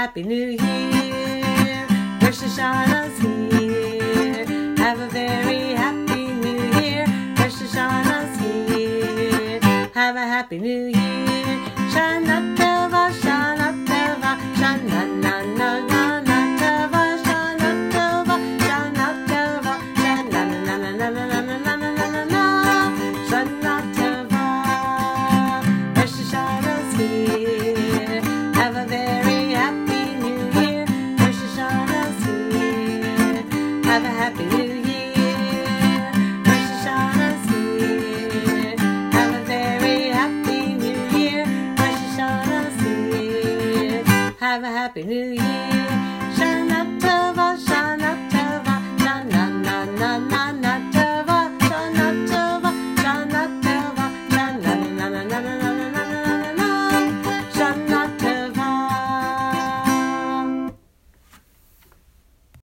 happy new year. Rosh Hashanah's here. Have a very happy new year. Rosh Hashanah's here. Have a happy new year. Shana Tova, Shana Tova, Shana na na na na Tova, Shana Tova, Shana Tova, Shana na na na na na na na na na na na, Shana Tova. Rosh Hashanah's here. Have a very happy new year. Rosh Hashanah's here. Have a happy new year. Rosh Hashanah's here. Have a very happy new year. Rosh Hashanah's here. Have a happy new year.